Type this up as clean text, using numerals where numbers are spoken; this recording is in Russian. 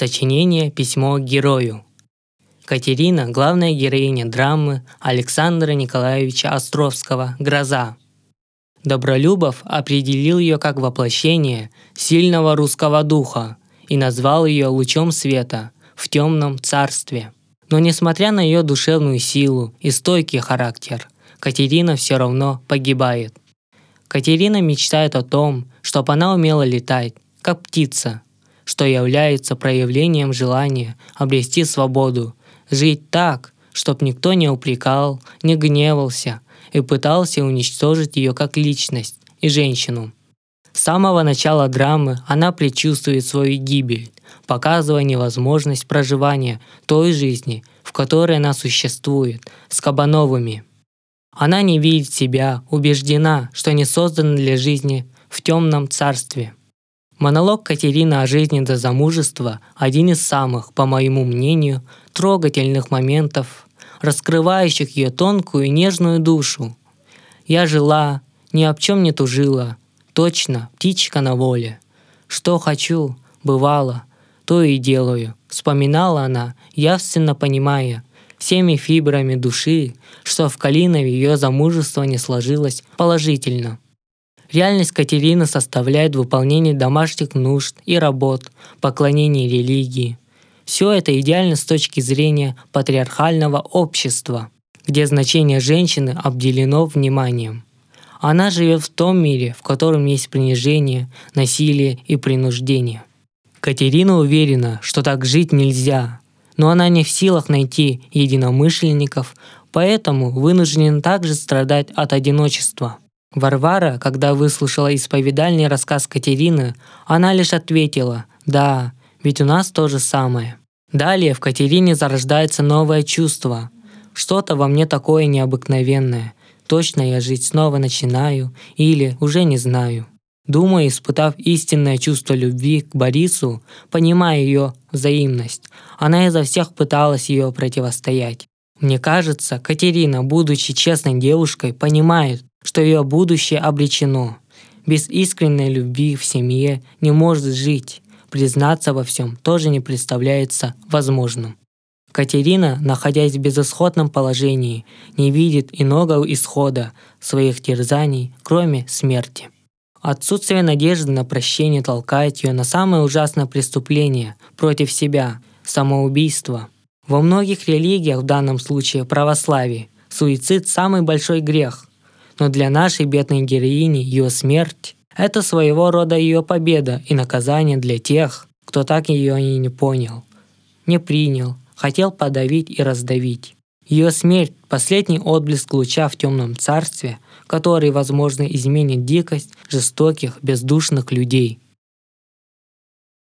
Сочинение «Письмо к герою». Катерина – главная героиня драмы Александра Николаевича Островского «Гроза». Добролюбов определил ее как воплощение сильного русского духа и назвал ее лучом света в темном царстве. Но несмотря на ее душевную силу и стойкий характер, Катерина все равно погибает. Катерина мечтает о том, чтобы она умела летать, как птица, что является проявлением желания обрести свободу, жить так, чтоб никто не упрекал, не гневался и пытался уничтожить ее как личность и женщину. С самого начала драмы она предчувствует свою гибель, показывая невозможность проживания той жизни, в которой она существует, с Кабановыми. Она не видит себя, убеждена, что не создана для жизни в темном царстве. Монолог Катерины о жизни до замужества – один из самых, по моему мнению, трогательных моментов, раскрывающих ее тонкую и нежную душу. «Я жила, ни об чем не тужила, точно птичка на воле. Что хочу, бывало, то и делаю», – вспоминала она, явственно понимая всеми фибрами души, что в Калинове ее замужество не сложилось положительно. Реальность Катерины составляет выполнение домашних нужд и работ, поклонение религии. Все это идеально с точки зрения патриархального общества, где значение женщины обделено вниманием. Она живет в том мире, в котором есть принижение, насилие и принуждение. Катерина уверена, что так жить нельзя, но она не в силах найти единомышленников, поэтому вынуждена также страдать от одиночества. Варвара, когда выслушала исповедальный рассказ Катерины, она лишь ответила: «Да, ведь у нас то же самое». Далее в Катерине зарождается новое чувство. Что-то во мне такое необыкновенное. Точно я жить снова начинаю или уже не знаю. Думаю, испытав истинное чувство любви к Борису, понимая ее взаимность, она изо всех пыталась ее противостоять. Мне кажется, Катерина, будучи честной девушкой, понимает, что ее будущее обречено. Без искренней любви в семье не может жить, признаться во всем тоже не представляется возможным. Катерина, находясь в безысходном положении, не видит иного исхода своих терзаний, кроме смерти. Отсутствие надежды на прощение толкает ее на самое ужасное преступление против себя – самоубийство. Во многих религиях, в данном случае православии, суицид – самый большой грех. Но для нашей бедной героини ее смерть – это своего рода ее победа и наказание для тех, кто так ее и не понял, не принял, хотел подавить и раздавить. Ее смерть – последний отблеск луча в темном царстве, который, возможно, изменит дикость жестоких, бездушных людей.